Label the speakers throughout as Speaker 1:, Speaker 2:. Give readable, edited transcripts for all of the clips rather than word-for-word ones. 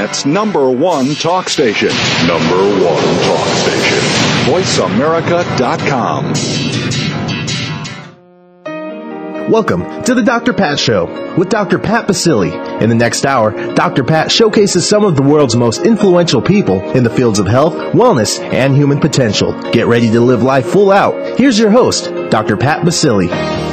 Speaker 1: Internet's number one talk station. Number one talk station. VoiceAmerica.com.
Speaker 2: Welcome to the Dr. Pat Show with Dr. Pat Baccili. In the next hour, Dr. Pat showcases some of the world's most influential people in the fields of health, wellness, and human potential. Get ready to live life full out. Here's your host, Dr. Pat Baccili.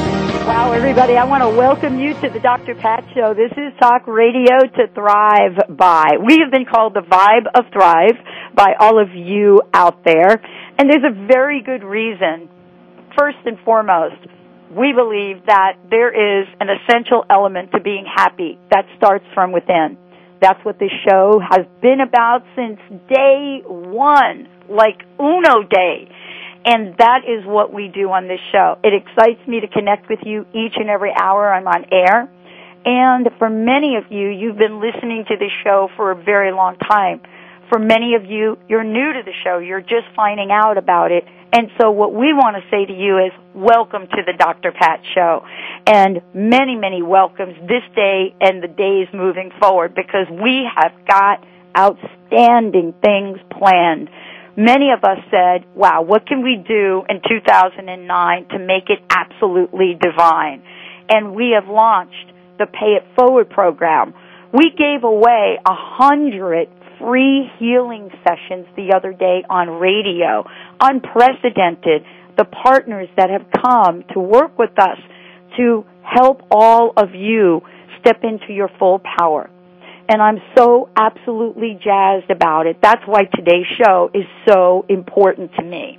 Speaker 3: Wow, everybody, I want to welcome you to the Dr. Pat Show. This is talk radio to thrive by. We have been called the Vibe of Thrive by all of you out there, and there's a very good reason. First and foremost, we believe that there is an essential element to being happy that starts from within. That's what this show has been about since day one, like Uno Day. And that is what we do on this show. It excites me to connect with you each and every hour I'm on air. And for many of you, you've been listening to this show for a very long time. For many of you, you're new to the show. You're just finding out about it. And so what we want to say to you is welcome to the Dr. Pat Show. And many, many welcomes this day and the days moving forward, because we have got outstanding things planned. Many of us said, wow, what can we do in 2009 to make it absolutely divine? And we have launched the Pay It Forward program. We gave away 100 free healing sessions the other day on radio. Unprecedented. The partners that have come to work with us to help all of you step into your full power. And I'm so absolutely jazzed about it. That's why today's show is so important to me.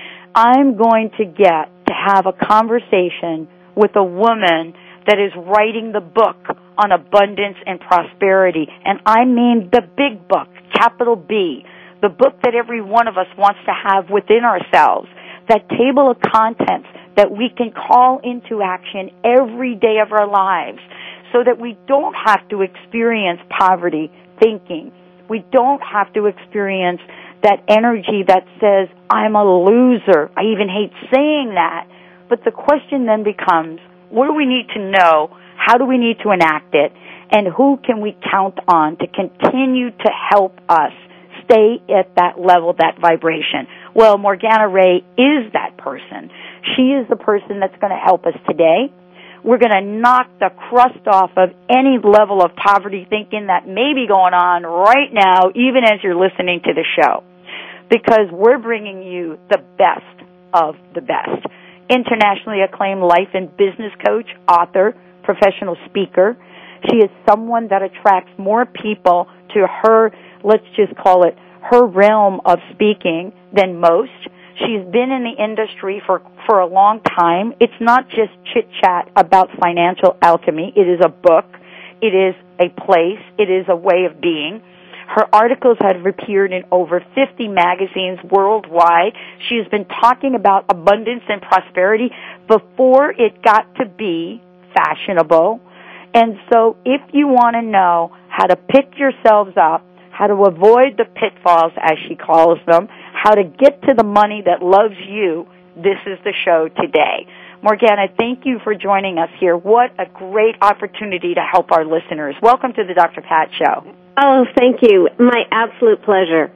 Speaker 3: I'm going to get to have a conversation with a woman that is writing the book on abundance and prosperity. And I mean the big book, capital B, the book that every one of us wants to have within ourselves, that table of contents that we can call into action every day of our lives, so that we don't have to experience poverty thinking. We don't have to experience that energy that says, I'm a loser. I even hate saying that. But the question then becomes, what do we need to know? How do we need to enact it? And who can we count on to continue to help us stay at that level, that vibration? Well, Morgana Ray is that person. She is the person that's going to help us today. We're going to knock the crust off of any level of poverty thinking that may be going on right now, even as you're listening to the show, because we're bringing you the best of the best. Internationally acclaimed life and business coach, author, professional speaker. She is someone that attracts more people to her, let's just call it, her realm of speaking than most. She's been in the industry for a long time. It's not just chit-chat about financial alchemy. It is a book. It is a place. It is a way of being. Her articles have appeared in over 50 magazines worldwide. She has been talking about abundance and prosperity before it got to be fashionable. And so if you want to know how to pick yourselves up, how to avoid the pitfalls, as she calls them, how to get to the money that loves you, this is the show today. Morgana, thank you for joining us here. What a great opportunity to help our listeners. Welcome to the Dr. Pat Show.
Speaker 4: Oh, thank you. My absolute pleasure.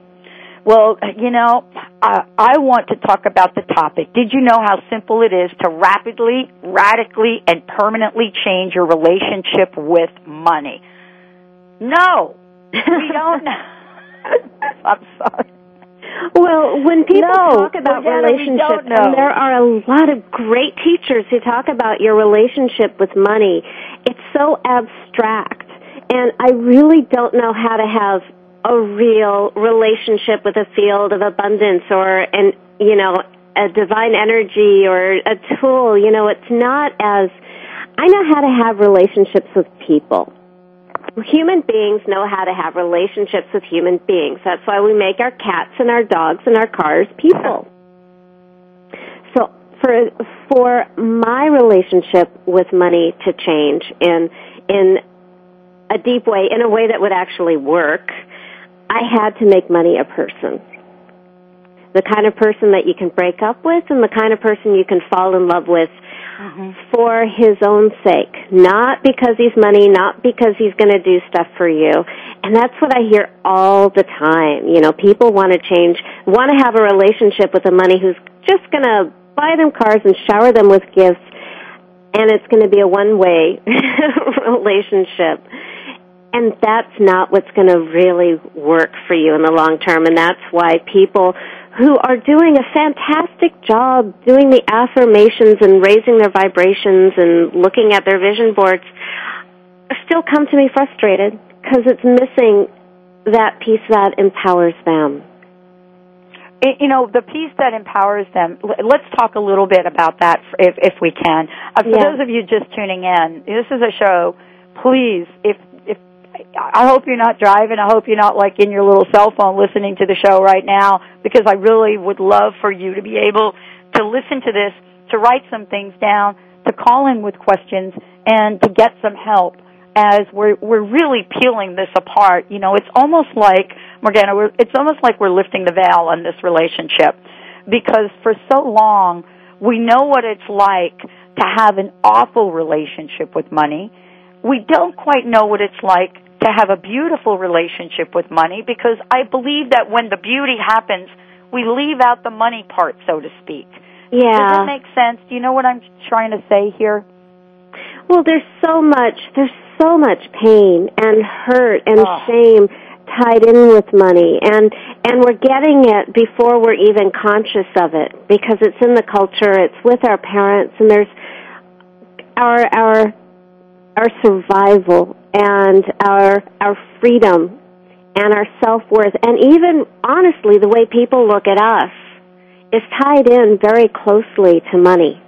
Speaker 3: Well, you know, I want to talk about the topic. Did you know how simple it is to rapidly, radically, and permanently change your relationship with money? No, we don't. I'm sorry.
Speaker 4: Well, when people talk about relationships, and there are a lot of great teachers who talk about your relationship with money, it's so abstract. And I really don't know how to have a real relationship with a field of abundance or a divine energy or a tool. You know, it's not as, I know how to have relationships with people. Human beings know how to have relationships with human beings. That's why we make our cats and our dogs and our cars people. So for my relationship with money to change in a deep way, in a way that would actually work, I had to make money a person. The kind of person that you can break up with and the kind of person you can fall in love with for his own sake, not because he's money, not because he's going to do stuff for you. And that's what I hear all the time. You know, people want to change, want to have a relationship with the money who's just going to buy them cars and shower them with gifts, and it's going to be a one-way relationship. And that's not what's going to really work for you in the long term, and that's why people who are doing a fantastic job doing the affirmations and raising their vibrations and looking at their vision boards still come to me frustrated because it's missing that piece that empowers them.
Speaker 3: You know, the piece that empowers them, let's talk a little bit about that if we can. For those of you just tuning in, this is a show, please, if I hope you're not driving. I hope you're not like in your little cell phone listening to the show right now, because I really would love for you to be able to listen to this, to write some things down, to call in with questions, and to get some help as we're really peeling this apart. You know, it's almost like, Morgana, it's almost like we're lifting the veil on this relationship, because for so long we know what it's like to have an awful relationship with money. We don't quite know what it's like to have a beautiful relationship with money, because I believe that when the beauty happens, we leave out the money part, so to speak.
Speaker 4: Yeah.
Speaker 3: Does that make sense? Do you know what I'm trying to say here?
Speaker 4: Well, there's so much pain and hurt and shame tied in with money, and we're getting it before we're even conscious of it, because it's in the culture, it's with our parents, and there's our survival and our freedom and our self-worth, and even, honestly, the way people look at us is tied in very closely to money.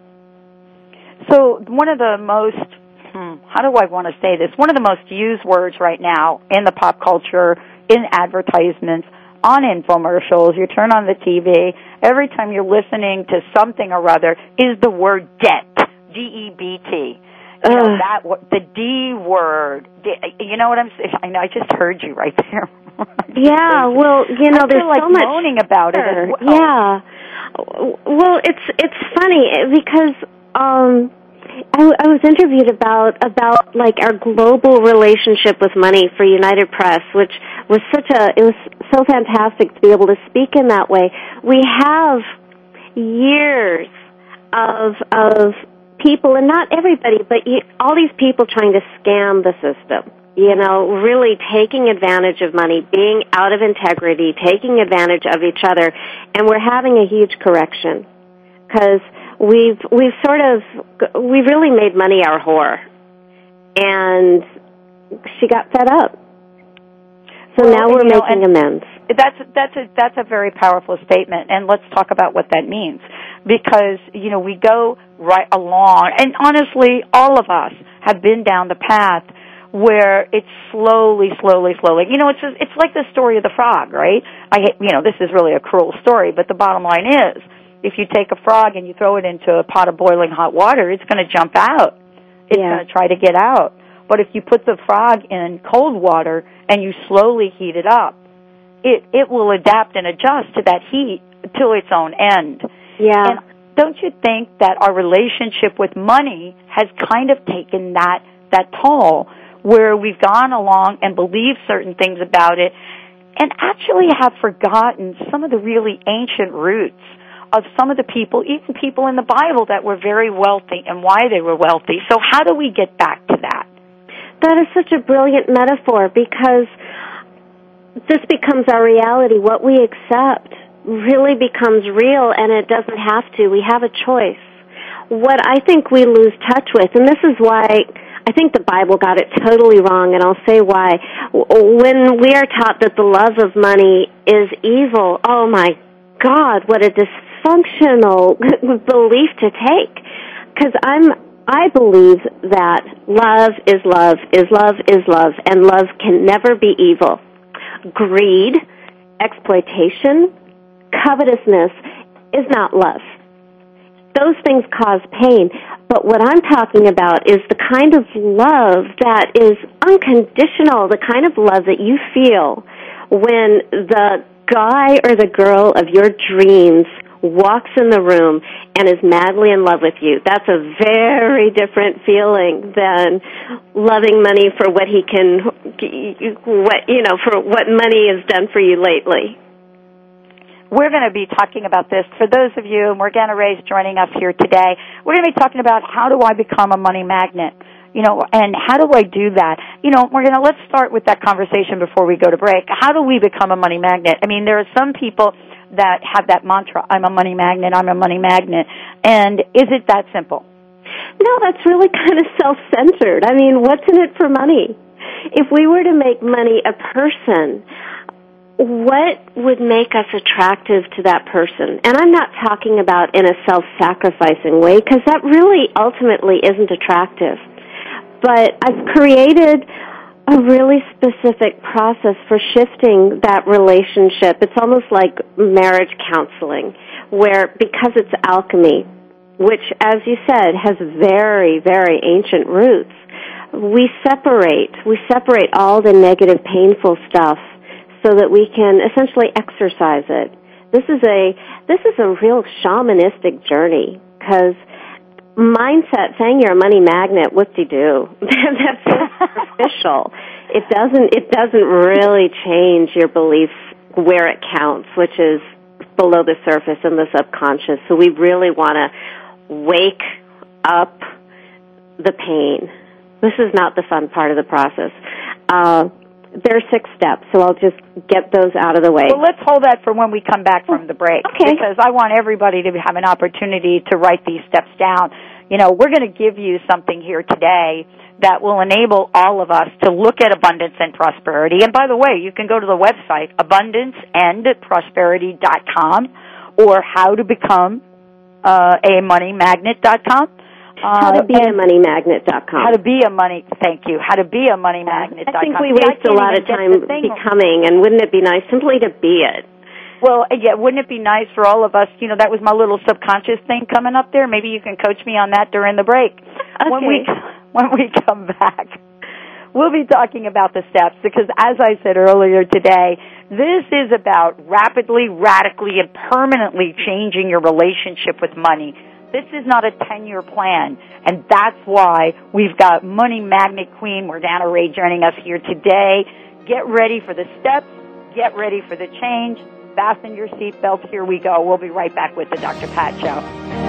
Speaker 3: So one of the most, how do I want to say this, one of the most used words right now in the pop culture, in advertisements, on infomercials, you turn on the TV, every time you're listening to something or other, is the word debt, D-E-B-T. You know, the D word. You know what I'm saying? I know, I just heard you right there.
Speaker 4: Yeah, well, you know, there's
Speaker 3: like
Speaker 4: so much
Speaker 3: moaning about it as well.
Speaker 4: Yeah. Well, it's funny because I was interviewed about like our global relationship with money for United Press, which was it was so fantastic to be able to speak in that way. We have years of people, and not everybody, but all these people trying to scam the system, you know, really taking advantage of money, being out of integrity, taking advantage of each other, and we're having a huge correction, because we've really made money our whore, and she got fed up. So now we're making amends.
Speaker 3: That's a very powerful statement, and let's talk about what that means. Because, you know, we go right along, and honestly, all of us have been down the path where it's slowly. You know, it's like the story of the frog, right? This is really a cruel story, but the bottom line is, if you take a frog and you throw it into a pot of boiling hot water, it's going to jump out. It's going to try to get out. But if you put the frog in cold water and you slowly heat it up, it will adapt and adjust to that heat to its own end.
Speaker 4: Yeah.
Speaker 3: And don't you think that our relationship with money has kind of taken that toll, where we've gone along and believed certain things about it and actually have forgotten some of the really ancient roots of some of the people, even people in the Bible, that were very wealthy and why they were wealthy. So how do we get back to that?
Speaker 4: That is such a brilliant metaphor, because this becomes our reality. What we accept really becomes real, and it doesn't have to. We have a choice. What I think we lose touch with, and this is why I think the Bible got it totally wrong, and I'll say why. When we are taught that the love of money is evil, oh my God, what a dysfunctional belief to take. Because I believe that love is love is love is love, and love can never be evil. Greed, exploitation, covetousness is not love. Those things cause pain. But what I'm talking about is the kind of love that is unconditional, the kind of love that you feel when the guy or the girl of your dreams walks in the room and is madly in love with you. That's a very different feeling than loving money for what he can, for what money has done for you lately.
Speaker 3: We're going to be talking about this. For those of you, Morgana Ray's joining us here today, we're going to be talking about how do I become a money magnet, and how do I do that? Let's start with that conversation before we go to break. How do we become a money magnet? I mean, there are some people that have that mantra, I'm a money magnet, I'm a money magnet. And is it that simple?
Speaker 4: No, that's really kind of self-centered. I mean, what's in it for money? If we were to make money a person, what would make us attractive to that person? And I'm not talking about in a self-sacrificing way, because that really ultimately isn't attractive. But I've created a really specific process for shifting that relationship. It's almost like marriage counseling, where because it's alchemy, which, as you said, has very, very ancient roots, we separate all the negative, painful stuff so that we can essentially exercise it. This is a real shamanistic journey, because mindset, saying you're a money magnet, whoop-de-doo. That's superficial. It doesn't really change your beliefs where it counts, which is below the surface in the subconscious. So we really want to wake up the pain. This is not the fun part of the process. There are 6 steps, so I'll just get those out of the way.
Speaker 3: Well, let's hold that for when we come back from the break.
Speaker 4: Okay.
Speaker 3: Because I want everybody to have an opportunity to write these steps down. We're going to give you something here today that will enable all of us to look at abundance and prosperity. And by the way, you can go to the website, abundanceandprosperity.com, or howtobecome a moneymagnet.com.
Speaker 4: Howtobeamoneymagnet.com.
Speaker 3: Thank you. Howtobeamoneymagnet.com.
Speaker 4: I think we waste a lot of time becoming, and wouldn't it be nice simply to be it?
Speaker 3: Well, yeah, wouldn't it be nice for all of us, that was my little subconscious thing coming up there. Maybe you can coach me on that during the break.
Speaker 4: Okay.
Speaker 3: When we come back, we'll be talking about the steps, because as I said earlier today, this is about rapidly, radically, and permanently changing your relationship with money. This is not a 10-year plan, and that's why we've got Money Magnet Queen Morgana Ray joining us here today. Get ready for the steps. Get ready for the change. Fasten your seatbelts. Here we go. We'll be right back with the Dr. Pat Show.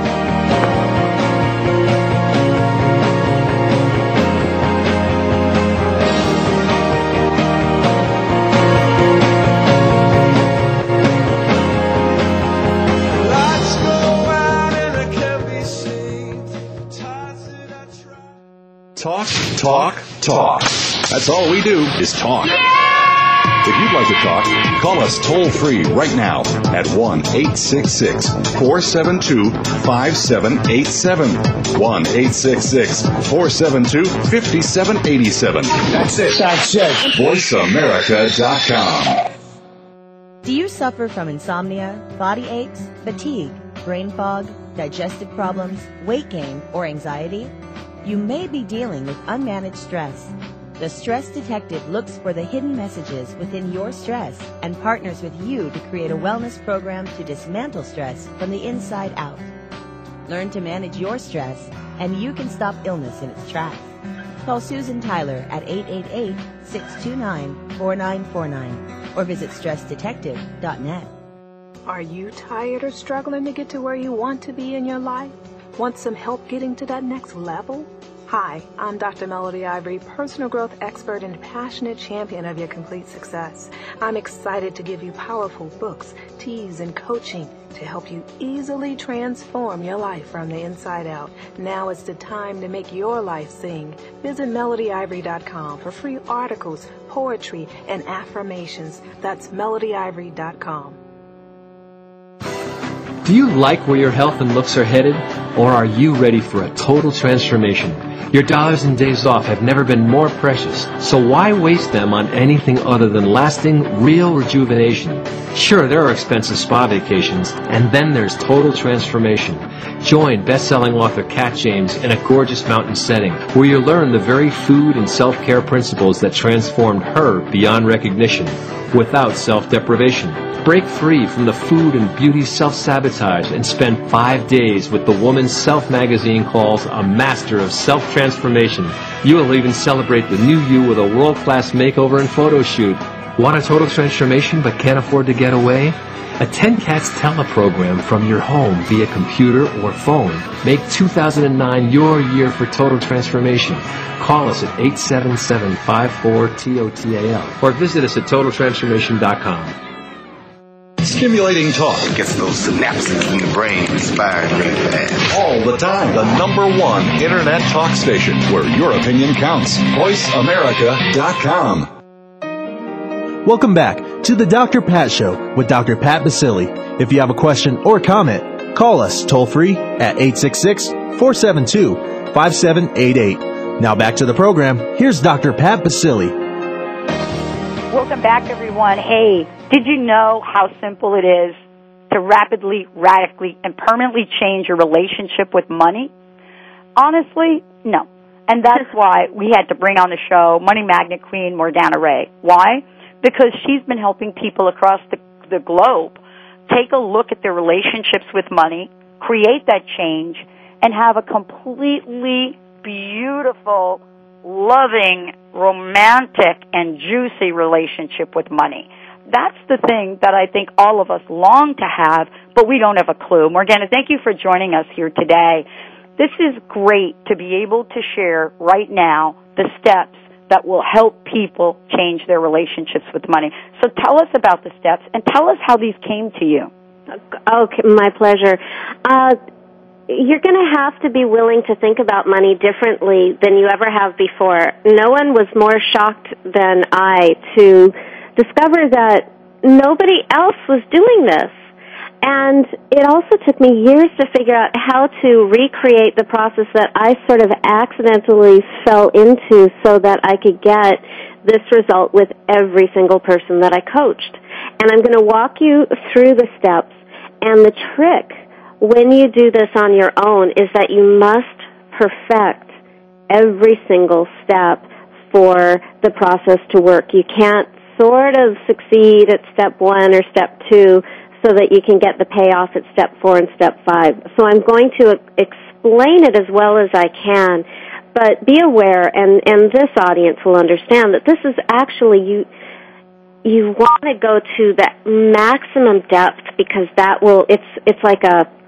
Speaker 1: Talk. That's all we do is talk. If you'd like to talk, call us toll-free right now at 1-866-472-5787. 1-866-472-5787. That's it. VoiceAmerica.com.
Speaker 5: Do you suffer from insomnia, body aches, fatigue, brain fog, digestive problems, weight gain, or anxiety? You may be dealing with unmanaged stress. The Stress Detective looks for the hidden messages within your stress and partners with you to create a wellness program to dismantle stress from the inside out. Learn to manage your stress, and you can stop illness in its tracks. Call Susan Tyler at 888-629-4949 or visit StressDetective.net.
Speaker 6: Are you tired or struggling to get to where you want to be in your life? Want some help getting to that next level? Hi, I'm Dr. Melody Ivory, personal growth expert and passionate champion of your complete success. I'm excited to give you powerful books, teas, and coaching to help you easily transform your life from the inside out. Now is the time to make your life sing. Visit MelodyIvory.com for free articles, poetry, and affirmations. That's MelodyIvory.com.
Speaker 7: Do you like where your health and looks are headed, or are you ready for a total transformation? Your dollars and days off have never been more precious, so why waste them on anything other than lasting, real rejuvenation? Sure, there are expensive spa vacations, and then there's total transformation. Join best-selling author Kat James in a gorgeous mountain setting where you learn the very food and self-care principles that transformed her beyond recognition without self-deprivation. Break free from the food and beauty self-sabotage and spend 5 days with the woman Self magazine calls a master of self-transformation. You will even celebrate the new you with a world-class makeover and photo shoot. Want a total transformation but can't afford to get away? Attend Kat's teleprogram from your home via computer or phone. Make 2009 your year for total transformation. Call us at 877-54-TOTAL or visit us at TotalTransformation.com.
Speaker 1: Stimulating talk.
Speaker 8: It gets those synapses in the brain firing really fast.
Speaker 1: All the time. The #1 Internet talk station where your opinion counts. VoiceAmerica.com.
Speaker 2: Welcome back to the Dr. Pat Show with Dr. Pat Baccili. If you have a question or comment, call us toll-free at 866-472-5788. Now back to the program. Here's Dr. Pat Baccili.
Speaker 3: Welcome back, everyone. Hey, did you know how simple it is to rapidly, radically, and permanently change your relationship with money? Honestly, no. And that's why we had to bring on the show Money Magnet Queen Morgana Ray. Why? Because she's been helping people across the globe take a look at their relationships with money, create that change, and have a completely beautiful, loving, romantic, and juicy relationship with money. That's the thing that I think all of us long to have, but we don't have a clue. Morgana, thank you for joining us here today. This is great to be able to share right now the steps that will help people change their relationships with money. So tell us about the steps and tell us how these came to you.
Speaker 4: Okay, my pleasure. You're going to have to be willing to think about money differently than you ever have before. No one was more shocked than I to discover that nobody else was doing this. And it also took me years to figure out how to recreate the process that I sort of accidentally fell into so that I could get this result with every single person that I coached. And I'm going to walk you through the steps. And the trick when you do this on your own is that you must perfect every single step for the process to work. You can't sort of succeed at step 1 or step 2 so that you can get the payoff at step 4 and step 5. So I'm going to explain it as well as I can, but be aware, and this audience will understand that this is actually you want to go to the maximum depth because that will it's like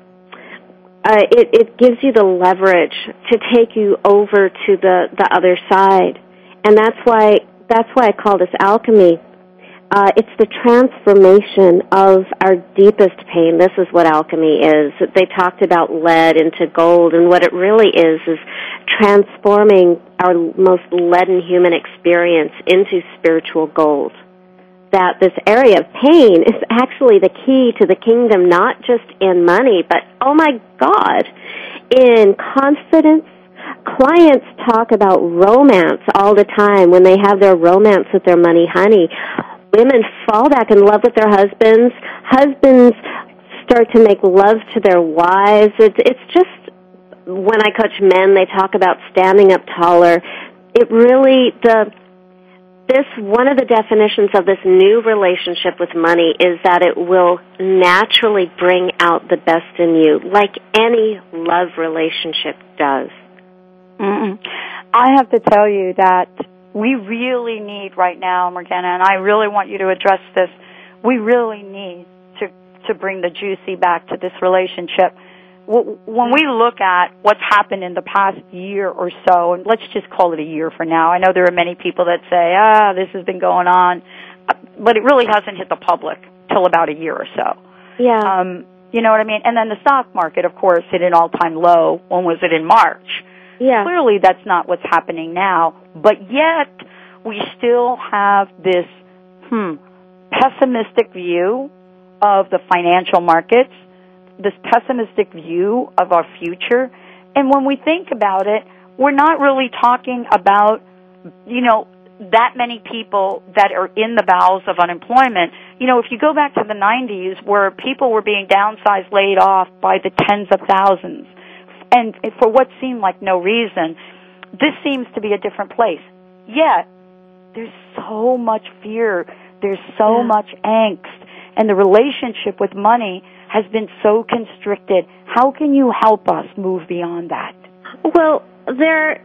Speaker 4: it gives you the leverage to take you over to the other side, and that's why I call this alchemy. It's the transformation of our deepest pain. This is what alchemy is. They talked about lead into gold, and what it really is transforming our most leaden human experience into spiritual gold. That this area of pain is actually the key to the kingdom, not just in money, but, oh my God, in confidence. Clients talk about romance all the time when they have their romance with their money honey. Women fall back in love with their husbands. Husbands start to make love to their wives. It's just, when I coach men, they talk about standing up taller. It really, one of the definitions of this new relationship with money is that it will naturally bring out the best in you, like any love relationship does.
Speaker 3: I have to tell you that we really need right now, Morgana, and I really want you to address this, we really need to bring the juicy back to this relationship. When we look at what's happened in the past year or so, and let's just call it a year for now, I know there are many people that say, this has been going on, but it really hasn't hit the public till about a year or so.
Speaker 4: Yeah.
Speaker 3: You know what I mean? And then the stock market, of course, hit an all-time low. When was it? In March.
Speaker 4: Yeah.
Speaker 3: Clearly that's not what's happening now, but yet we still have this pessimistic view of the financial markets, this pessimistic view of our future. And when we think about it, we're not really talking about, that many people that are in the bowels of unemployment. you know, if you go back to the 90s where people were being downsized, laid off by the tens of thousands, and for what seemed like no reason, this seems to be a different place. Yet, there's so much fear, there's so much angst, and the relationship with money has been so constricted. How can you help us move beyond that?
Speaker 4: Well, there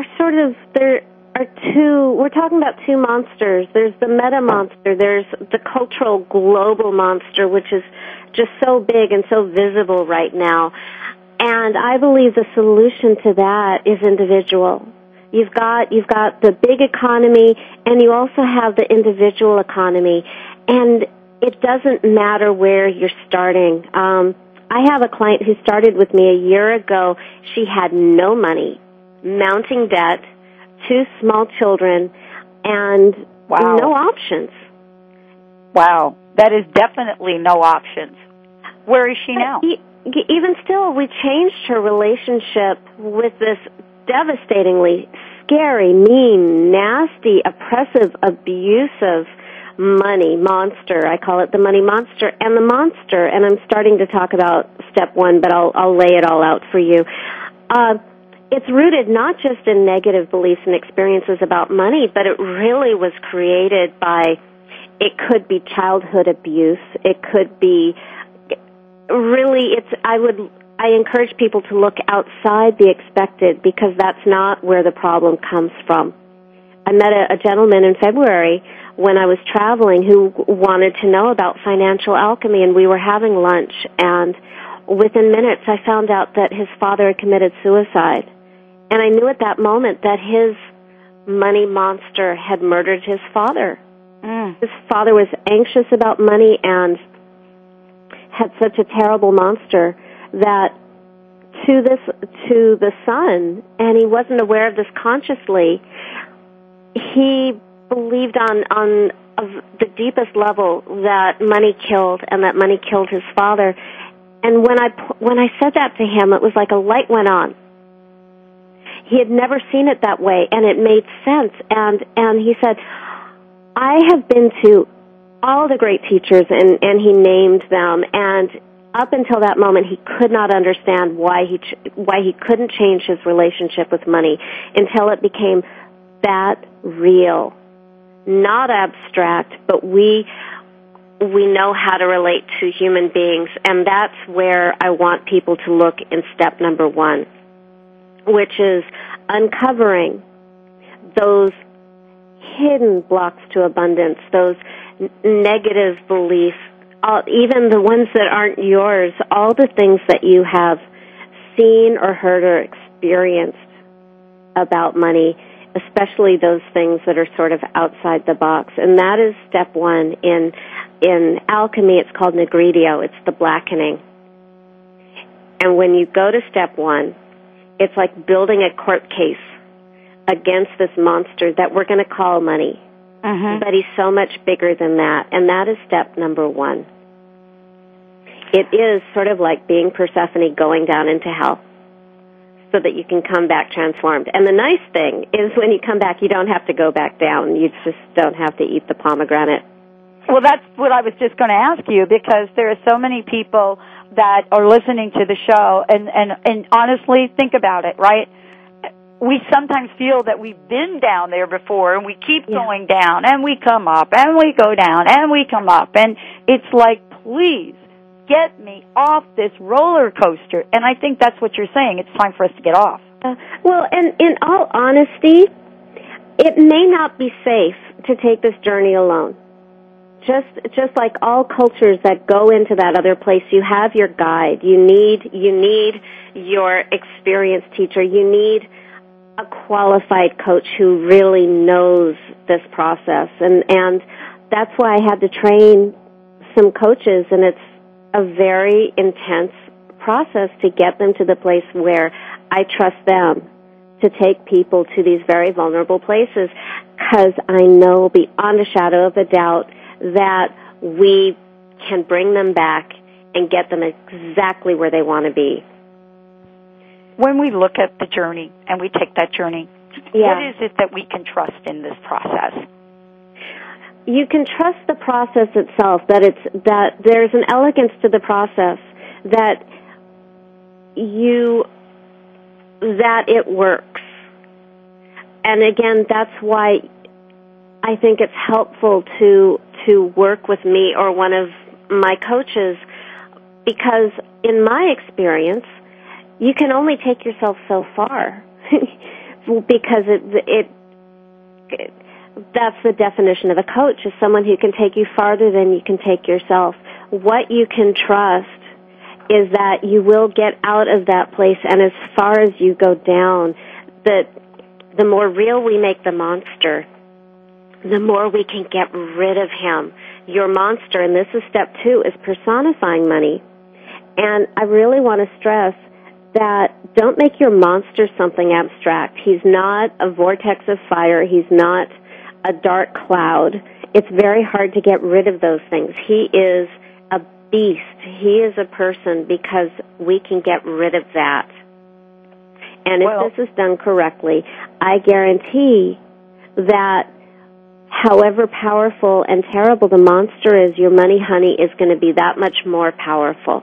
Speaker 4: are two, we're talking about two monsters. There's the meta monster, there's the cultural global monster, which is just so big and so visible right now. And I believe the solution to that is individual. You've got the big economy, and you also have the individual economy. And it doesn't matter where you're starting. I have a client who started with me a year ago. She had no money, mounting debt, 2 small children, and no options.
Speaker 3: Wow. That is definitely no options. Where is she now?
Speaker 4: Even still, we changed her relationship with this devastatingly scary, mean, nasty, oppressive, abusive money monster. I call it the money monster. And the monster, and I'm starting to talk about step 1, but I'll lay it all out for you. It's rooted not just in negative beliefs and experiences about money, but it really was created by, it could be childhood abuse. It could be really, I encourage people to look outside the expected, because that's not where the problem comes from. I met a gentleman in February when I was traveling who wanted to know about financial alchemy, and we were having lunch, and within minutes I found out that his father had committed suicide. And I knew at that moment that his money monster had murdered his father. His father was anxious about money and had such a terrible monster that to the son, and he wasn't aware of this consciously, he believed on the deepest level that money killed, and that money killed his father. And when I said that to him, it was like a light went on. He had never seen it that way, and it made sense. And he said, I have been to all the great teachers, and he named them, and up until that moment, he could not understand why he couldn't change his relationship with money until it became that real, not abstract, but we know how to relate to human beings, and that's where I want people to look in step number 1, which is uncovering those hidden blocks to abundance, those negative beliefs, even the ones that aren't yours, all the things that you have seen or heard or experienced about money, especially those things that are sort of outside the box. And that is step 1. In alchemy, it's called nigredio. It's the blackening. And when you go to step 1, it's like building a court case against this monster that we're going to call money. But he's so much bigger than that. And that is step number 1. It is sort of like being Persephone going down into hell so that you can come back transformed. And the nice thing is when you come back, you don't have to go back down. You just don't have to eat the pomegranate.
Speaker 3: Well, that's what I was just going to ask you, because there are so many people that are listening to the show, and honestly, think about it, right? We sometimes feel that we've been down there before, and we keep going down, and we come up, and we go down, and we come up, and it's like, please, get me off this roller coaster. And I think that's what you're saying. It's time for us to get off.
Speaker 4: Well, and in all honesty, it may not be safe to take this journey alone. Just like all cultures that go into that other place, you have your guide. You need your experienced teacher. You need a qualified coach who really knows this process. And that's why I had to train some coaches, and it's a very intense process to get them to the place where I trust them to take people to these very vulnerable places, because I know beyond a shadow of a doubt that we can bring them back and get them exactly where they want to be.
Speaker 3: When we look at the journey and we take that journey, what is it that we can trust in this process?
Speaker 4: you can trust the process itself, that there's an elegance to the process, that it works. And again, that's why I think it's helpful to work with me or one of my coaches, because in my experience, you can only take yourself so far because that's the definition of a coach, is someone who can take you farther than you can take yourself. What you can trust is that you will get out of that place, and as far as you go down, that the more real we make the monster, the more we can get rid of him. Your monster, and this is step 2, is personifying money. And I really want to stress that don't make your monster something abstract. He's not a vortex of fire. He's not a dark cloud. It's very hard to get rid of those things. He is a beast. He is a person, because we can get rid of that. And if this is done correctly, I guarantee that however powerful and terrible the monster is, your money honey is going to be that much more powerful.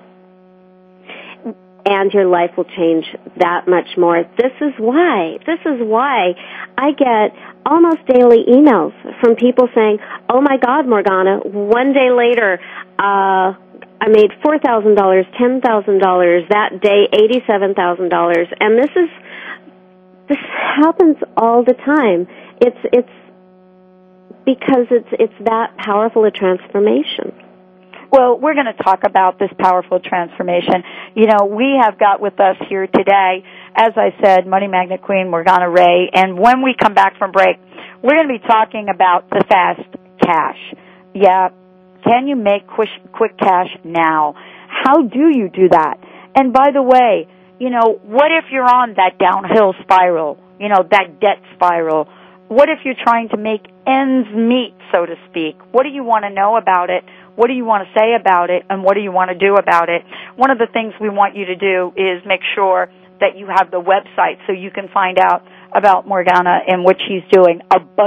Speaker 4: And your life will change that much more. This is why I get almost daily emails from people saying, oh my God, Morgana, one day later, I made $4,000, $10,000, that day $87,000. And this happens all the time. It's because it's that powerful a transformation.
Speaker 3: Well, we're going to talk about this powerful transformation. You know, we have got with us here today, as I said, Money Magnet Queen Morgana Ray, and when we come back from break, we're going to be talking about the fast cash. Yeah, can you make quick cash now? How do you do that? And by the way, you know, what if you're on that downhill spiral, you know, that debt spiral? What if you're trying to make ends meet, so to speak? What do you want to know about it? What do you want to say about it? And what do you want to do about it? One of the things we want you to do is make sure that you have the website so you can find out about Morgana and what she's doing.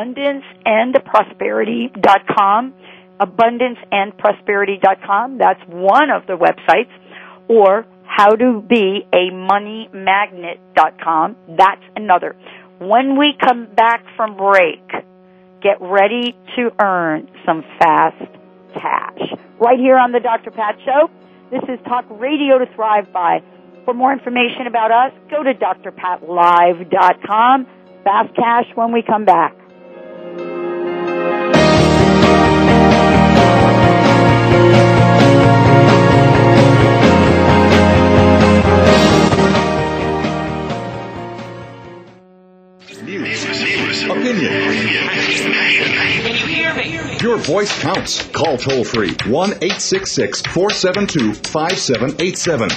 Speaker 3: AbundanceandProsperity.com. AbundanceandProsperity.com. That's one of the websites. Or HowToBeAMoneyMagnet.com. That's another. When we come back from break, get ready to earn some fast cash. Right here on the Dr. Pat Show. This is Talk Radio to Thrive By. For more information about us, go to drpatlive.com. Fast cash when we come back.
Speaker 1: Opinion. Your voice counts. Call toll free 1-866-472-5787.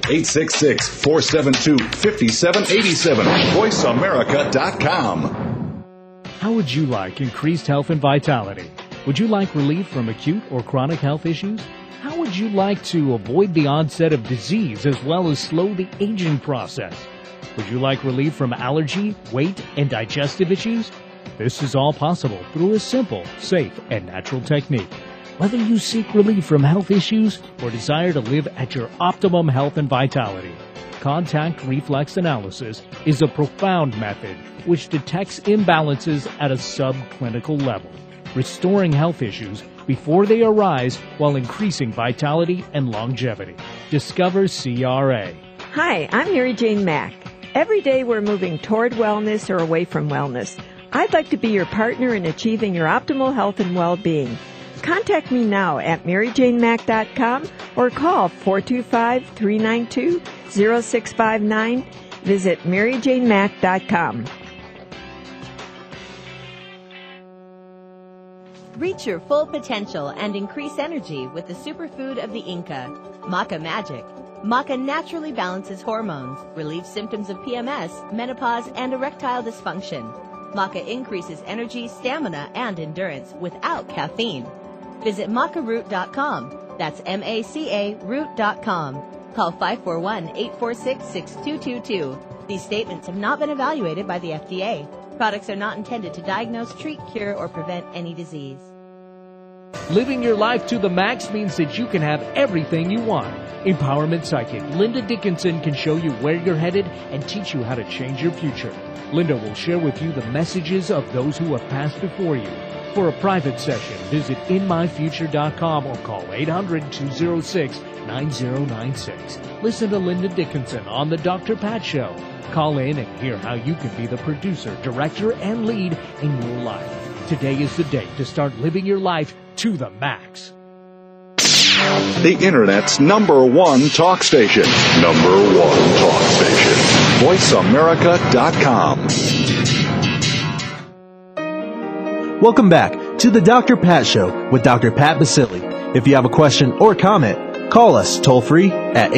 Speaker 1: 1-866-472-5787. VoiceAmerica.com.
Speaker 9: How would you like increased health and vitality? Would you like relief from acute or chronic health issues? How would you like to avoid the onset of disease as well as slow the aging process? Would you like relief from allergy, weight, and digestive issues? This is all possible through a simple, safe, and natural technique. Whether you seek relief from health issues or desire to live at your optimum health and vitality, contact reflex analysis is a profound method which detects imbalances at a subclinical level, restoring health issues before they arise while increasing vitality and longevity. Discover CRA.
Speaker 10: Hi, I'm Mary Jane Mack. Every day we're moving toward wellness or away from wellness. I'd like to be your partner in achieving your optimal health and well-being. Contact me now at maryjanemack.com or call 425-392-0659. Visit maryjanemack.com.
Speaker 5: Reach your full potential and increase energy with the superfood of the Inca, Maca Magic. Maca naturally balances hormones, relieves symptoms of PMS, menopause, and erectile dysfunction. Maca increases energy, stamina, and endurance without caffeine. Visit macaroot.com. That's M-A-C-A root.com. Call 541-846-6222. These statements have not been evaluated by the FDA. Products are not intended to diagnose, treat, cure, or prevent any disease.
Speaker 9: Living your life to the max means that you can have everything you want. Empowerment Psychic Linda Dickinson can show you where you're headed and teach you how to change your future. Linda will share with you the messages of those who have passed before you. For a private session, visit InMyFuture.com or call 800-206-9096. Listen to Linda Dickinson on The Dr. Pat Show. Call in and hear how you can be the producer, director, and lead in your life. Today is the day to start living your life to the max.
Speaker 1: The Internet's #1 talk station. #1 talk station. VoiceAmerica.com.
Speaker 2: Welcome back to the Dr. Pat Show with Dr. Pat Baccili. If you have a question or comment, call us toll-free at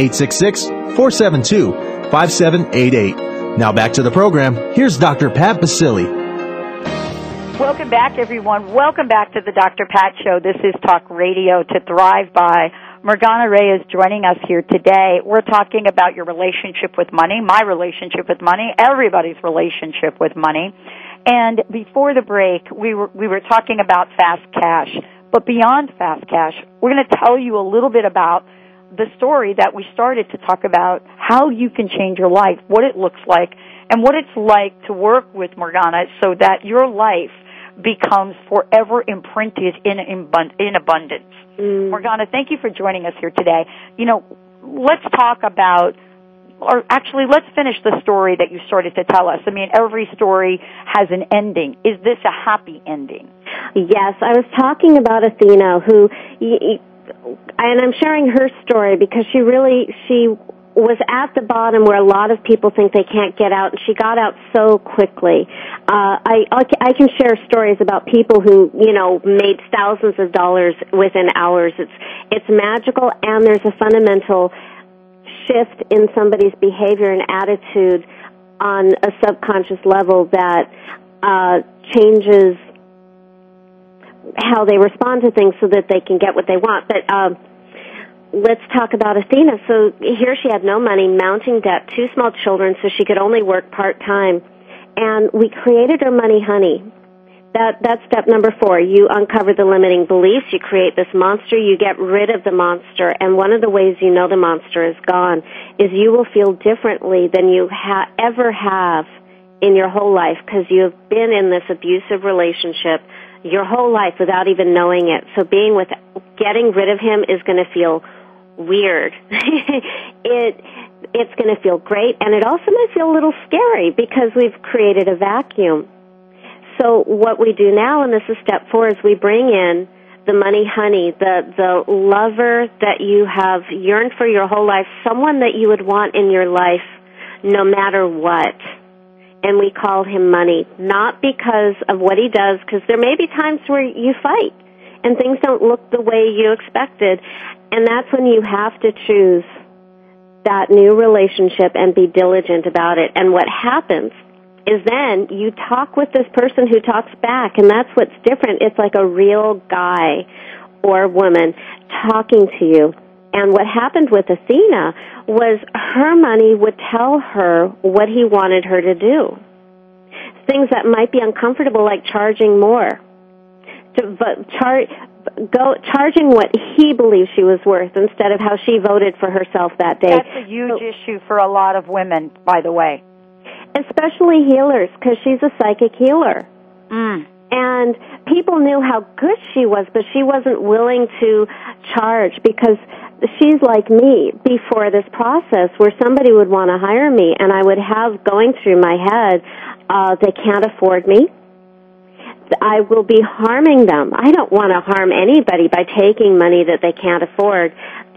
Speaker 2: 866-472-5788. Now back to the program. Here's Dr. Pat Baccili.
Speaker 3: Welcome back, everyone. Welcome back to the Dr. Pat Show. This is Talk Radio to Thrive By. Morgana Ray is joining us here today. We're talking about your relationship with money, my relationship with money, everybody's relationship with money. And before the break, we were talking about fast cash. But beyond fast cash, we're going to tell you a little bit about the story that we started to talk about, how you can change your life, what it looks like, and what it's like to work with Morgana so that your life becomes forever imprinted in abundance. Morgana, thank you for joining us here today. You know, let's talk about, or actually, let's finish the story that you started to tell us. I mean, every story has an ending. Is this a happy ending?
Speaker 4: Yes, I was talking about Athena, who, and I'm sharing her story because she was at the bottom where a lot of people think they can't get out, and she got out so quickly. I can share stories about people who, made thousands of dollars within hours. It's magical, and there's a fundamental shift in somebody's behavior and attitude on a subconscious level that changes how they respond to things so that they can get what they want. But let's talk about Athena. So here she had no money, mounting debt, 2 small children, so she could only work part-time. And we created her money honey. That's step number 4. You uncover the limiting beliefs. You create this monster. You get rid of the monster. And one of the ways you know the monster is gone is you will feel differently than you ever have in your whole life because you have been in this abusive relationship your whole life without even knowing it. So getting rid of him is going to feel weird. It's going to feel great, and it also might feel a little scary because we've created a vacuum. So what we do now, and this is step 4, is we bring in the money honey, the lover that you have yearned for your whole life, someone that you would want in your life no matter what. And we call him money, not because of what he does, because there may be times where you fight and things don't look the way you expected, and that's when you have to choose that new relationship and be diligent about it. And what happens is then you talk with this person who talks back, and that's what's different. It's like a real guy or woman talking to you. And what happened with Athena was her money would tell her what he wanted her to do. Things that might be uncomfortable, like charging more. Charging what he believes she was worth instead of how she voted for herself that day.
Speaker 3: That's a huge issue for a lot of women, by the way.
Speaker 4: Especially healers, because she's a psychic healer. And people knew how good she was, but she wasn't willing to charge because she's like me before this process where somebody would want to hire me, and I would have going through my head, they can't afford me. I will be harming them. I don't want to harm anybody by taking money that they can't afford,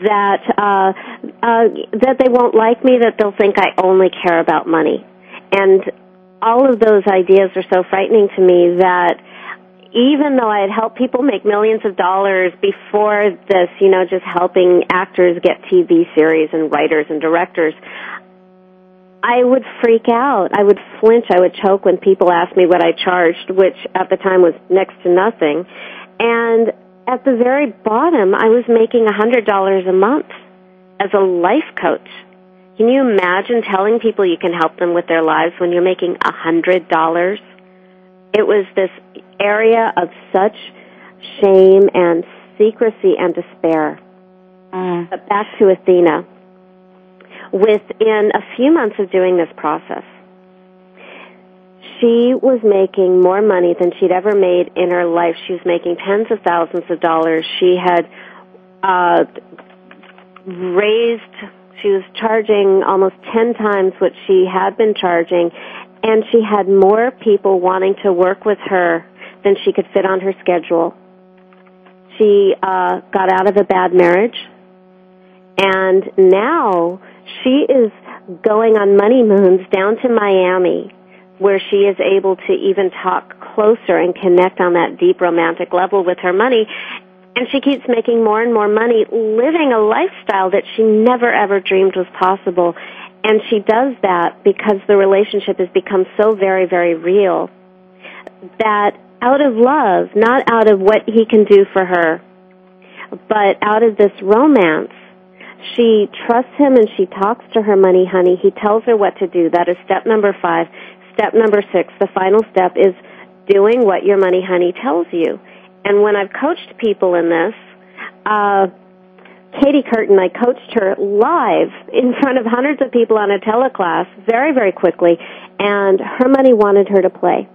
Speaker 4: that they won't like me, that they'll think I only care about money. And all of those ideas are so frightening to me that even though I had helped people make millions of dollars before this, just helping actors get TV series and writers and directors, I would freak out. I would flinch. I would choke when people asked me what I charged, which at the time was next to nothing. And at the very bottom, I was making $100 a month as a life coach. Can you imagine telling people you can help them with their lives when you're making $100? It was this area of such shame and secrecy and despair. But back to Athena. Within a few months of doing this process, she was making more money than she'd ever made in her life. She was making tens of thousands of dollars. She had she was charging almost 10 times what she had been charging, and she had more people wanting to work with her than she could fit on her schedule. She got out of a bad marriage, and now she is going on money moons down to Miami, where she is able to even talk closer and connect on that deep romantic level with her money. And she keeps making more and more money, living a lifestyle that she never ever dreamed was possible. And she does that because the relationship has become so very, very real that out of love, not out of what he can do for her, but out of this romance, she trusts him and she talks to her money honey. He tells her what to do. That is step number 5. Step number 6, the final step, is doing what your money honey tells you. And when I've coached people in this, Katie Curtin, I coached her live in front of hundreds of people on a teleclass very, very quickly, and her money wanted her to play.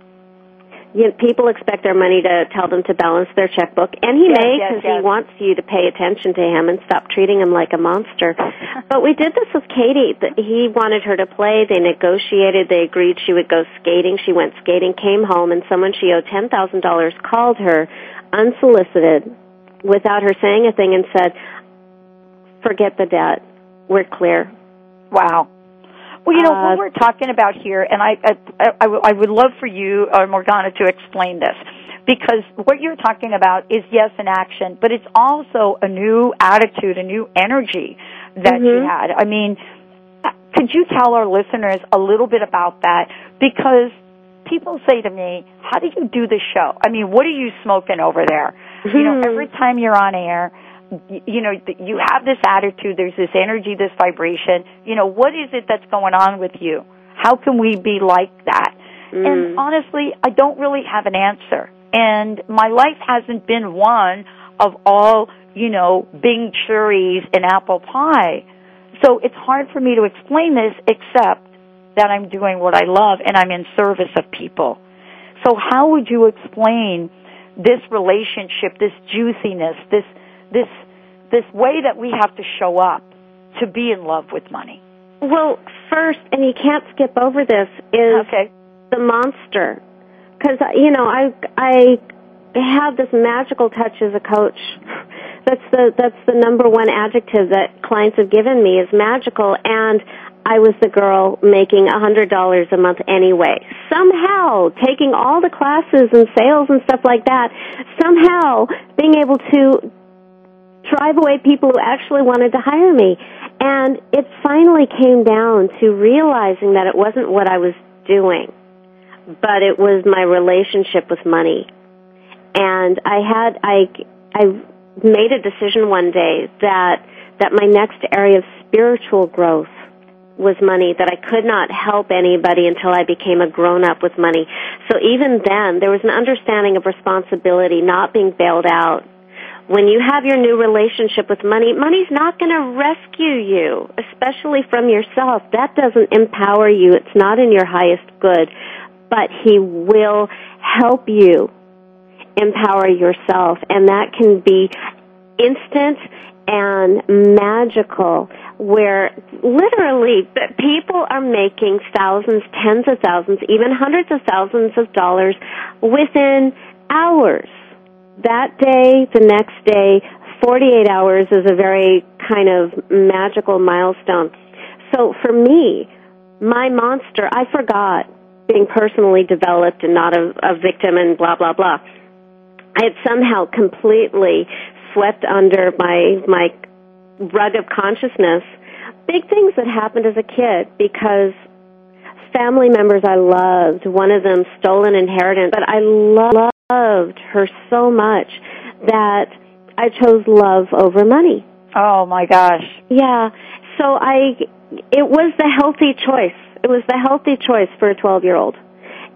Speaker 4: People expect their money to tell them to balance their checkbook, and he may, because he wants you to pay attention to him and stop treating him like a monster. But we did this with Katie. He wanted her to play. They negotiated. They agreed she would go skating. She went skating, came home, and someone she owed $10,000 called her unsolicited, without her saying a thing, and said, "Forget the debt. We're clear."
Speaker 3: Wow. Well, what we're talking about here, and I would love for you, Morgana, to explain this, because what you're talking about is, yes, an action, but it's also a new attitude, a new energy that you had. I mean, could you tell our listeners a little bit about that? Because people say to me, how do you do the show? I mean, what are you smoking over there? Every time you're on air, you have this attitude, there's this energy, this vibration. What is it that's going on with you? How can we be like that? And honestly, I don't really have an answer. And my life hasn't been one of all, Bing cherries and apple pie. So it's hard for me to explain this except that I'm doing what I love and I'm in service of people. So how would you explain this relationship, this juiciness, this way that we have to show up to be in love with money?
Speaker 4: Well, first, and you can't skip over this, is the monster. Because, I have this magical touch as a coach. That's the number one adjective that clients have given me, is magical, and I was the girl making $100 a month anyway. Somehow, taking all the classes and sales and stuff like that, somehow being able to drive away people who actually wanted to hire me. And it finally came down to realizing that it wasn't what I was doing, but it was my relationship with money. And I made a decision one day that my next area of spiritual growth was money, that I could not help anybody until I became a grown-up with money. So even then, there was an understanding of responsibility, not being bailed out. When you have your new relationship with money, money's not going to rescue you, especially from yourself. That doesn't empower you. It's not in your highest good. But he will help you empower yourself, and that can be instant and magical, where literally people are making thousands, tens of thousands, even hundreds of thousands of dollars within hours. That day, the next day, 48 hours is a very kind of magical milestone. So for me, my monster, I forgot being personally developed and not a victim and blah, blah, blah. I had somehow completely swept under my rug of consciousness big things that happened as a kid, because family members I loved, one of them stole an inheritance, but I loved her so much that I chose love over money.
Speaker 3: Oh my gosh.
Speaker 4: Yeah. So it was the healthy choice. It was the healthy choice for a 12-year-old.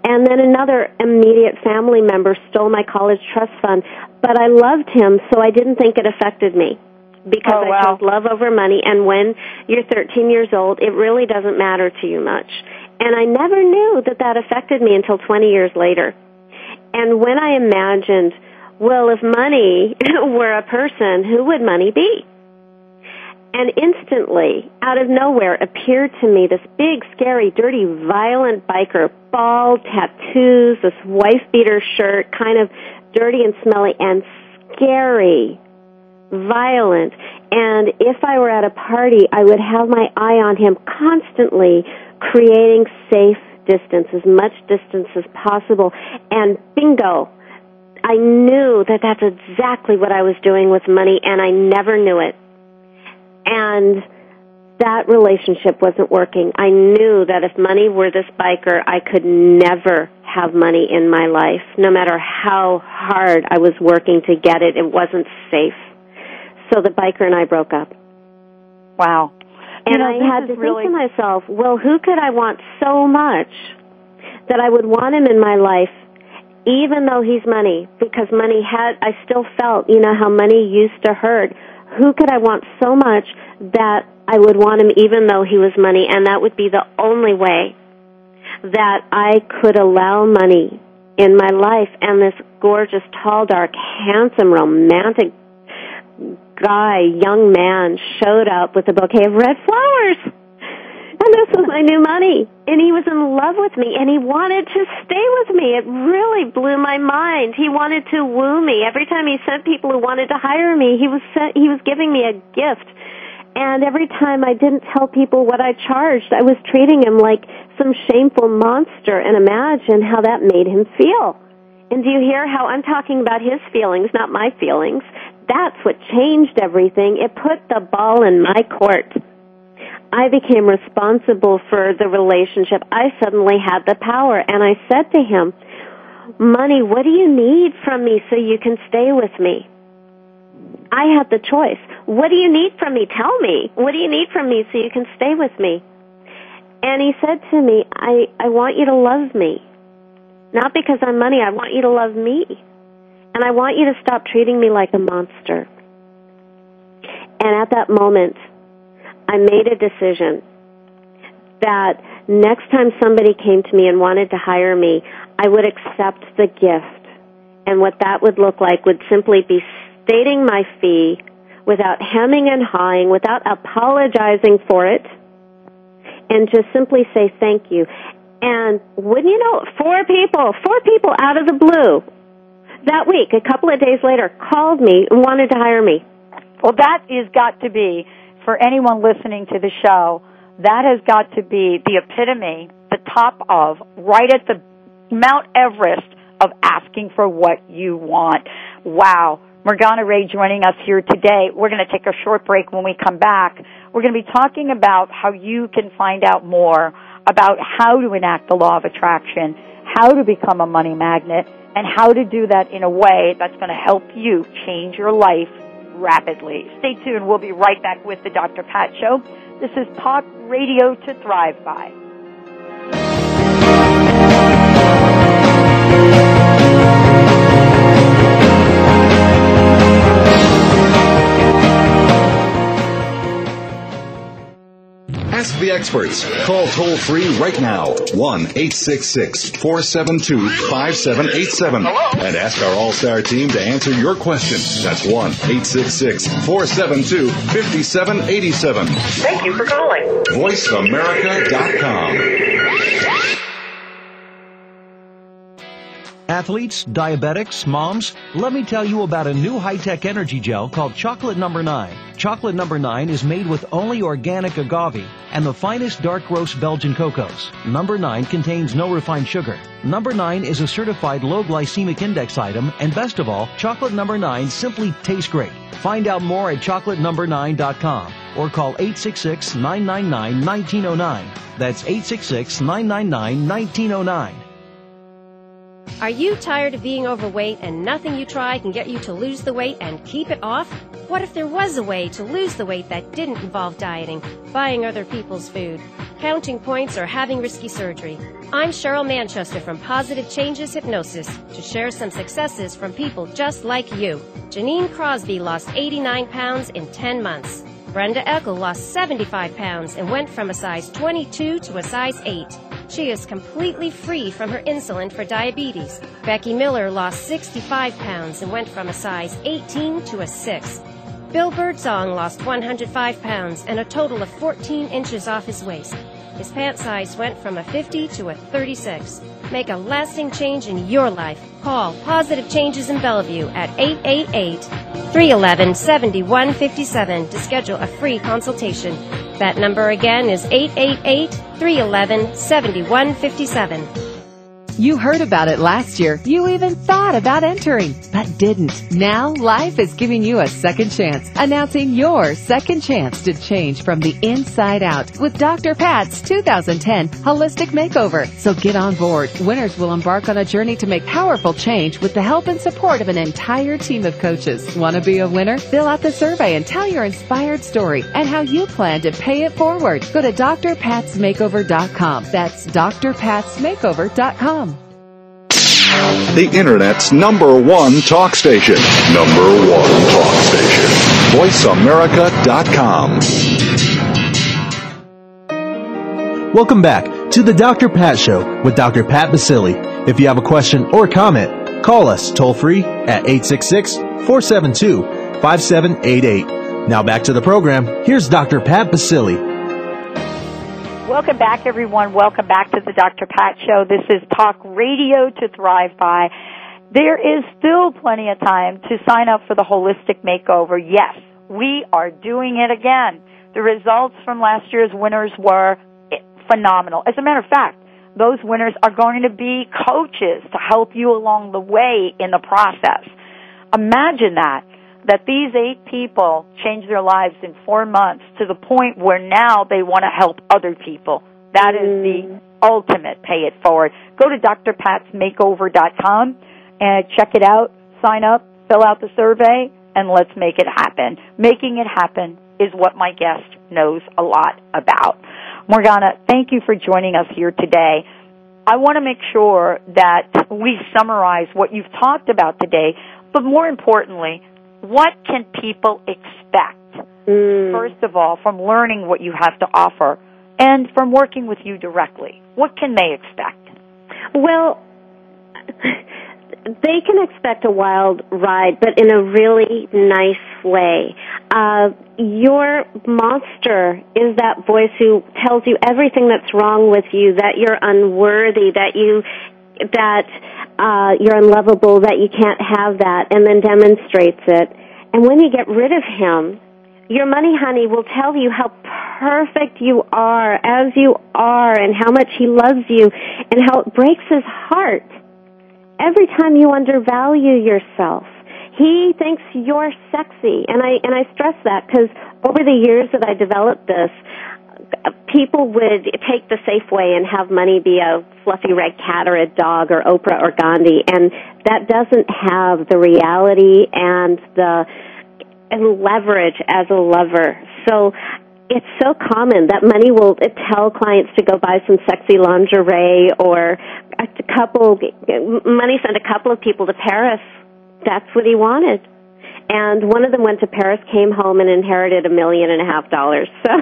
Speaker 4: And then another immediate family member stole my college trust fund, but I loved him, so I didn't think it affected me because I chose love over money, and when you're 13 years old, it really doesn't matter to you much. And I never knew that that affected me until 20 years later. And when I imagined, well, if money were a person, who would money be? And instantly, out of nowhere, appeared to me this big, scary, dirty, violent biker, bald, tattoos, this wife-beater shirt, kind of dirty and smelly and scary, violent. And if I were at a party, I would have my eye on him constantly, creating safe distance, as much distance as possible. And bingo, I knew that that's exactly what I was doing with money, and I never knew it. And that relationship wasn't working. I knew that if money were this biker, I could never have money in my life. No matter how hard I was working to get it, it wasn't safe. So the biker and I broke up.
Speaker 3: Wow.
Speaker 4: And I had to think to myself, well, who could I want so much that I would want him in my life, even though he's money? Because money I still felt, how money used to hurt. Who could I want so much that I would want him even though he was money? And that would be the only way that I could allow money in my life. And this gorgeous, tall, dark, handsome, romantic guy, young man, showed up with a bouquet of red flowers. And this was my new money. And he was in love with me, and he wanted to stay with me. It really blew my mind. He wanted to woo me. Every time he sent people who wanted to hire me, he was giving me a gift. And every time I didn't tell people what I charged, I was treating him like some shameful monster. And imagine how that made him feel. And do you hear how I'm talking about his feelings, not my feelings? That's what changed everything. It put the ball in my court. I became responsible for the relationship. I suddenly had the power, and I said to him, money, what do you need from me so you can stay with me? I had the choice. What do you need from me? Tell me. What do you need from me so you can stay with me? And he said to me, I want you to love me. Not because I'm money, I want you to love me. And I want you to stop treating me like a monster. And at that moment, I made a decision that next time somebody came to me and wanted to hire me, I would accept the gift. And what that would look like would simply be stating my fee without hemming and hawing, without apologizing for it, and just simply say thank you. And wouldn't you know, four people out of the blue that week, a couple of days later, called me and wanted to hire me.
Speaker 3: Well, that has got to be, for anyone listening to the show, that has got to be the epitome, the top of, right at the Mount Everest of asking for what you want. Wow. Morgana Ray joining us here today. We're going to take a short break. When we come back, we're going to be talking about how you can find out more about how to enact the law of attraction, how to become a money magnet, and how to do that in a way that's going to help you change your life rapidly. Stay tuned. We'll be right back with the Dr. Pat Show. This is Talk Radio to Thrive By.
Speaker 1: Ask the experts. Call toll-free right now, 1-866-472-5787. And ask our All-Star team to answer your question. That's 1-866-472-5787.
Speaker 11: Thank you for calling.
Speaker 1: VoiceAmerica.com.
Speaker 12: Athletes, diabetics, moms, let me tell you about a new high-tech energy gel called Chocolate No. 9. Chocolate No. 9 is made with only organic agave and the finest dark roast Belgian cocos. No. 9 contains no refined sugar. No. 9 is a certified low glycemic index item, and best of all, Chocolate No. 9 simply tastes great. Find out more at chocolatenumber9.com or call 866-999-1909. That's 866-999-1909.
Speaker 13: Are you tired of being overweight and nothing you try can get you to lose the weight and keep it off? What if there was a way to lose the weight that didn't involve dieting, buying other people's food, counting points, or having risky surgery. I'm Cheryl Manchester from Positive Changes Hypnosis to share some successes from people just like you. Janine Crosby lost 89 pounds in 10 months. Brenda Eckel lost 75 pounds and went from a size 22 to a size 8. She is completely free from her insulin for diabetes. Becky Miller lost 65 pounds and went from a size 18 to a 6. Bill Birdsong lost 105 pounds and a total of 14 inches off his waist. His pant size went from a 50 to a 36. Make a lasting change in your life. Call Positive Changes in Bellevue at 888-311-7157 to schedule a free consultation. That number again is 888-311-7157.
Speaker 11: You heard about it last year. You even thought about entering, but didn't. Now, life is giving you a second chance. Announcing your second chance to change from the inside out with Dr. Pat's 2010 Holistic Makeover. So get on board. Winners will embark on a journey to make powerful change with the help and support of an entire team of coaches. Want to be a winner? Fill out the survey and tell your inspired story and how you plan to pay it forward. Go to drpatsmakeover.com. That's drpatsmakeover.com.
Speaker 1: The Internet's #1 talk station. #1 talk station. VoiceAmerica.com.
Speaker 2: Welcome back to the Dr. Pat Show with Dr. Pat Baccili. If you have a question or comment, call us toll-free at 866-472-5788. Now back to the program. Here's Dr. Pat Baccili.
Speaker 3: Welcome back, everyone. Welcome back to the Dr. Pat Show. This is Talk Radio to Thrive By. There is still plenty of time to sign up for the Holistic Makeover. Yes, we are doing it again. The results from last year's winners were phenomenal. As a matter of fact, those winners are going to be coaches to help you along the way in the process. Imagine that these 8 people changed their lives in 4 months to the point where now they want to help other people. That is the ultimate pay it forward. Go to drpatsmakeover.com and check it out, sign up, fill out the survey, and let's make it happen. Making it happen is what my guest knows a lot about. Morgana, thank you for joining us here today. I want to make sure that we summarize what you've talked about today, but more importantly, what can people expect, first of all, from learning what you have to offer and from working with you directly? What can they expect?
Speaker 4: Well, they can expect a wild ride, but in a really nice way. Your monster is that voice who tells you everything that's wrong with you, that you're unworthy, that you're unlovable, that you can't have that, and then demonstrates it. And when you get rid of him, your money honey will tell you how perfect you are as you are and how much he loves you and how it breaks his heart every time you undervalue yourself. He thinks you're sexy, and I stress that because over the years that I developed this, people would take the safe way and have money be a fluffy red cat or a dog or Oprah or Gandhi, and that doesn't have the reality and the leverage as a lover. So it's so common that money will tell clients to go buy some sexy lingerie, or money sent a couple of people to Paris. That's what he wanted. And one of them went to Paris, came home, and inherited $1.5 million. So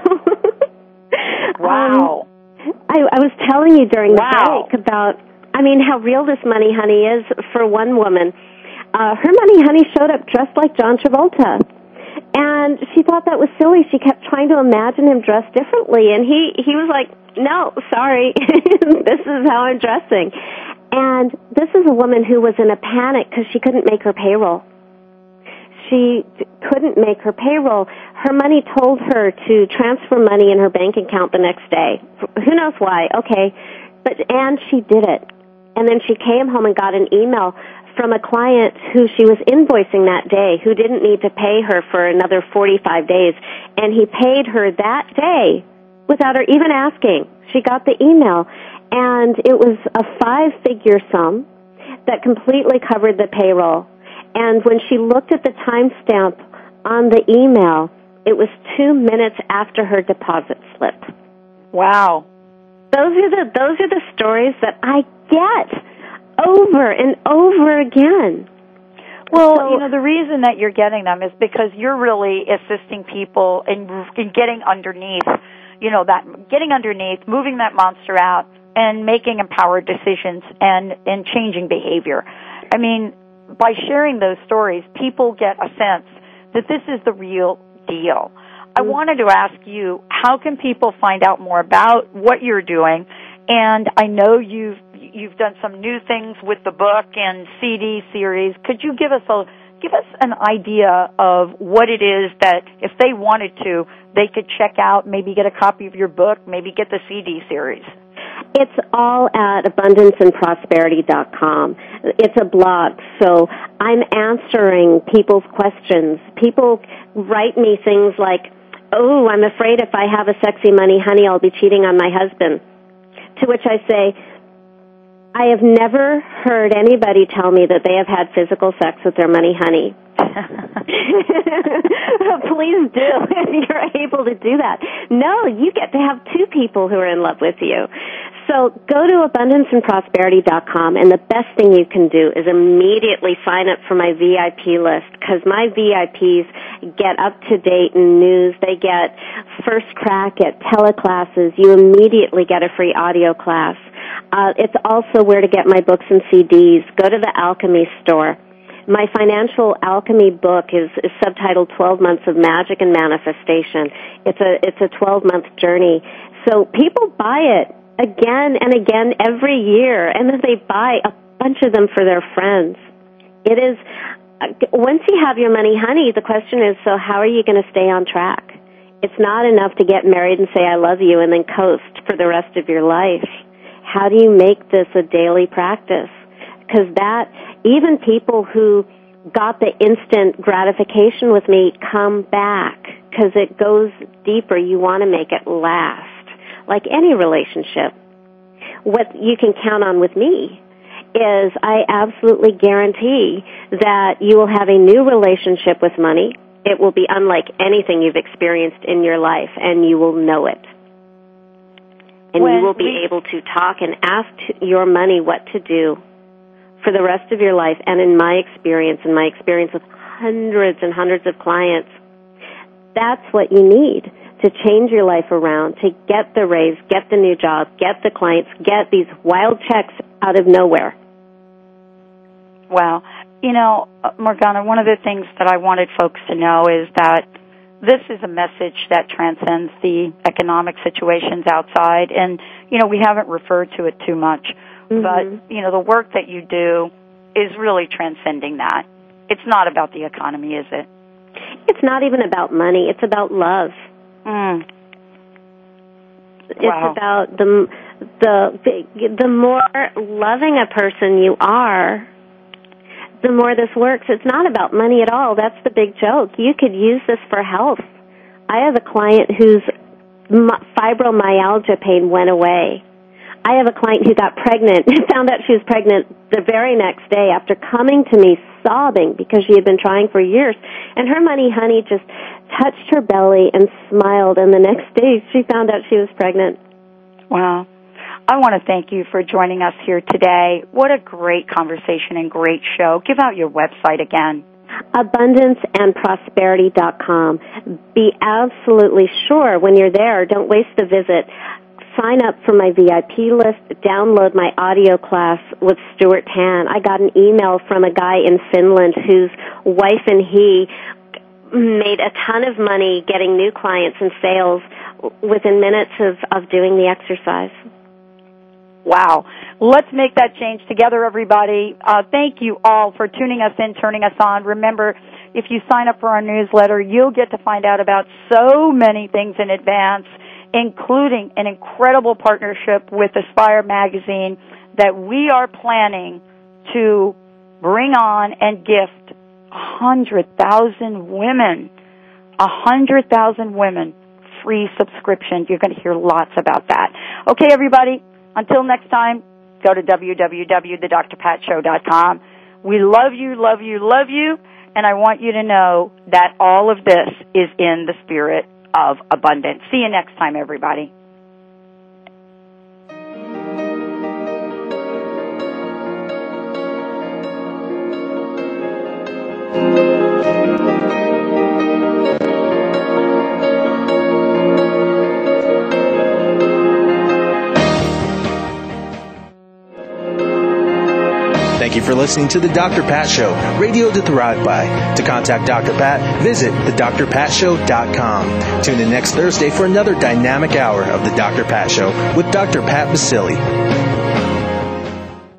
Speaker 3: wow.
Speaker 4: I was telling you during the break about, how real this money honey is for one woman. Her money honey showed up dressed like John Travolta. And she thought that was silly. She kept trying to imagine him dressed differently. And he was like, no, sorry, this is how I'm dressing. And this is a woman who was in a panic because she couldn't make her payroll. She couldn't make her payroll. Her money told her to transfer money in her bank account the next day. Who knows why? Okay. And she did it. And then she came home and got an email from a client who she was invoicing that day, who didn't need to pay her for another 45 days. And he paid her that day without her even asking. She got the email. And it was a 5-figure sum that completely covered the payroll. And when she looked at the timestamp on the email, it was 2 minutes after her deposit slip.
Speaker 3: Wow.
Speaker 4: Those are the stories that I get over and over again.
Speaker 3: Well, so, the reason that you're getting them is because you're really assisting people in getting underneath, getting underneath, moving that monster out, and making empowered decisions and changing behavior. I mean, by sharing those stories, people get a sense that this is the real deal. I wanted to ask you, how can people find out more about what you're doing? And I know you've done some new things with the book and CD series. Could you give us an idea of what it is that if they wanted to, they could check out, maybe get a copy of your book, maybe get the CD series?
Speaker 4: It's all at abundanceandprosperity.com. It's a blog, so I'm answering people's questions. People write me things like, "Oh, I'm afraid if I have a sexy money honey, I'll be cheating on my husband." To which I say, I have never heard anybody tell me that they have had physical sex with their money honey. Please do if you're able to do that. No, you get to have two people who are in love with you. So go to abundanceandprosperity.com, and the best thing you can do is immediately sign up for my VIP list, because my VIPs get up-to-date news. They get first crack at teleclasses. You immediately get a free audio class. It's also where to get my books and CDs. Go to the Alchemy store. My financial alchemy book is subtitled 12 Months of Magic and Manifestation. It's a 12-month journey. So people buy it again and again every year, and then they buy a bunch of them for their friends. It is, once you have your money honey, the question is, so how are you going to stay on track? It's not enough to get married and say, I love you, and then coast for the rest of your life. How do you make this a daily practice? Because even people who got the instant gratification with me come back, because it goes deeper. You want to make it last. Like any relationship, what you can count on with me is I absolutely guarantee that you will have a new relationship with money. It will be unlike anything you've experienced in your life, and you will know it. And you will be able to talk and ask your money what to do for the rest of your life. And in my experience with hundreds and hundreds of clients, that's what you need to change your life around, to get the raise, get the new job, get the clients, get these wild checks out of nowhere.
Speaker 3: Wow. Morgana, one of the things that I wanted folks to know is that this is a message that transcends the economic situations outside, and, we haven't referred to it too much, but, the work that you do is really transcending that. It's not about the economy, is it? It's not even about money. It's about love. It's about the more loving a person you are, the more this works. It's not about money at all. That's the big joke. You could use this for health. I have a client whose fibromyalgia pain went away. I have a client who got pregnant and found out she was pregnant the very next day after coming to me sobbing because she had been trying for years. And her money honey just touched her belly and smiled, and the next day she found out she was pregnant. Wow. I want to thank you for joining us here today. What a great conversation and great show. Give out your website again. abundanceandprosperity.com. Be absolutely sure when you're there, don't waste the visit. Sign up for my VIP list, download my audio class with Stuart Tan. I got an email from a guy in Finland whose wife and he made a ton of money getting new clients and sales within minutes of doing the exercise. Wow. Let's make that change together, everybody. Thank you all for tuning us in, turning us on. Remember, if you sign up for our newsletter, you'll get to find out about so many things in advance, including an incredible partnership with Aspire Magazine that we are planning to bring on and gift 100,000 women, 100,000 women free subscription. You're going to hear lots about that. Okay, everybody, until next time, go to www.thedrpatshow.com. We love you, love you, love you, and I want you to know that all of this is in the spirit of abundance. See you next time, everybody.
Speaker 2: Thank you for listening to The Dr. Pat Show, radio to thrive by. To contact Dr. Pat, visit thedrpatshow.com. Tune in next Thursday for another dynamic hour of The Dr. Pat Show with Dr. Pat Baccili.